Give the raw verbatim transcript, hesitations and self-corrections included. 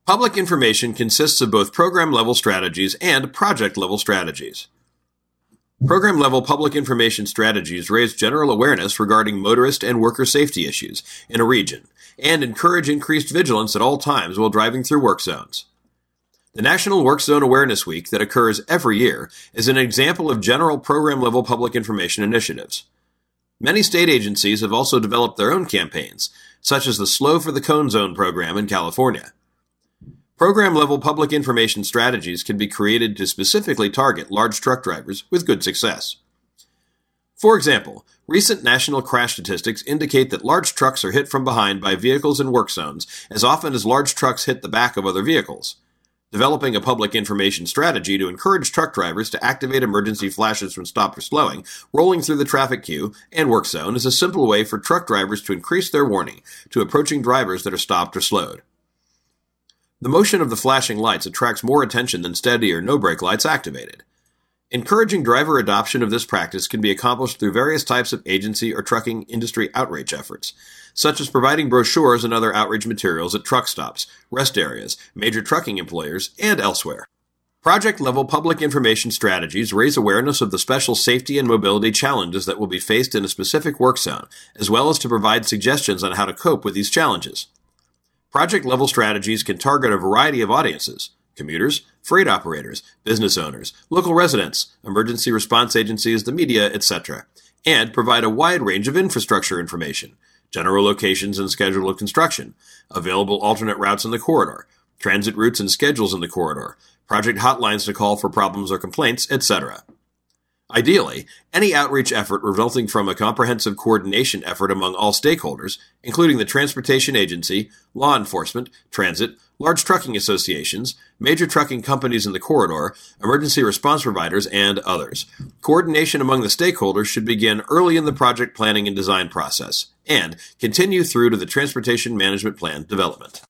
Public information consists of both program-level strategies and project-level strategies. Program-level public information strategies raise general awareness regarding motorist and worker safety issues in a region and encourage increased vigilance at all times while driving through work zones. The National Work Zone Awareness Week that occurs every year is an example of general program-level public information initiatives. Many state agencies have also developed their own campaigns, such as the Slow for the Cone Zone program in California. Program-level public information strategies can be created to specifically target large truck drivers with good success. For example, recent national crash statistics indicate that large trucks are hit from behind by vehicles in work zones as often as large trucks hit the back of other vehicles. Developing a public information strategy to encourage truck drivers to activate emergency flashes when stopped or slowing, rolling through the traffic queue, and work zone is a simple way for truck drivers to increase their warning to approaching drivers that are stopped or slowed. The motion of the flashing lights attracts more attention than steady or no-brake lights activated. Encouraging driver adoption of this practice can be accomplished through various types of agency or trucking industry outreach efforts, such as providing brochures and other outreach materials at truck stops, rest areas, major trucking employers, and elsewhere. Project-level public information strategies raise awareness of the special safety and mobility challenges that will be faced in a specific work zone, as well as to provide suggestions on how to cope with these challenges. Project-level strategies can target a variety of audiences: commuters, freight operators, business owners, local residents, emergency response agencies, the media, et cetera, and provide a wide range of infrastructure information, general locations and schedule of construction, available alternate routes in the corridor, transit routes and schedules in the corridor, project hotlines to call for problems or complaints, et cetera. Ideally, any outreach effort resulting from a comprehensive coordination effort among all stakeholders, including the transportation agency, law enforcement, transit, large trucking associations, major trucking companies in the corridor, emergency response providers, and others. Coordination among the stakeholders should begin early in the project planning and design process, and continue through to the transportation management plan development.